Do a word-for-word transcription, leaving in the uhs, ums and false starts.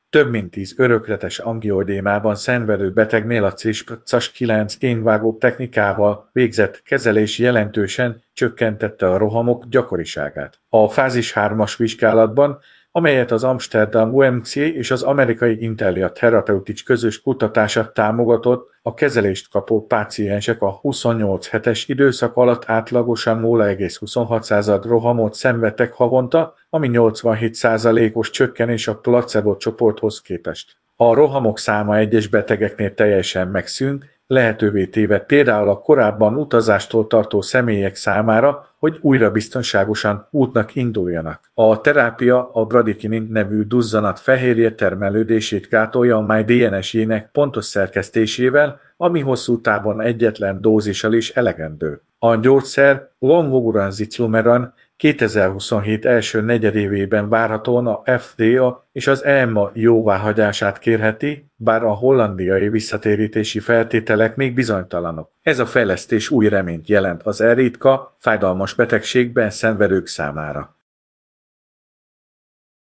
Több mint tíz örökletes angioidémában szenvedő betegnél a CRISPR kilenc génvágó technikával végzett kezelés jelentősen csökkentette a rohamok gyakoriságát. A fázis hármas vizsgálatban, amelyet az Amsterdam U M C és az amerikai Intellia Therapeutics közös kutatása támogatott, a kezelést kapó páciensek a huszonnyolc hetes időszak alatt átlagosan nulla egész huszonhat rohamot szenvedtek havonta, ami nyolcvanhét százalékos csökkenés a placebo csoporthoz képest. A rohamok száma egyes betegeknél teljesen megszűnt, lehetővé téve például a korábban utazástól tartó személyek számára, hogy újra biztonságosan útnak induljanak. A terápia a bradikinin nevű duzzanat fehérje termelődését gátolja a máj dé en es-jének pontos szerkesztésével, ami hosszú távon egyetlen dózissal is elegendő. A gyógyszer Lonvoguranziclumeran kétezer-huszonhét első negyedévében várhatóan a F D A és az E M A jóváhagyását kérheti, bár a hollandiai visszatérítési feltételek még bizonytalanok. Ez a fejlesztés új reményt jelent az elritka, fájdalmas betegségben szenvedők számára.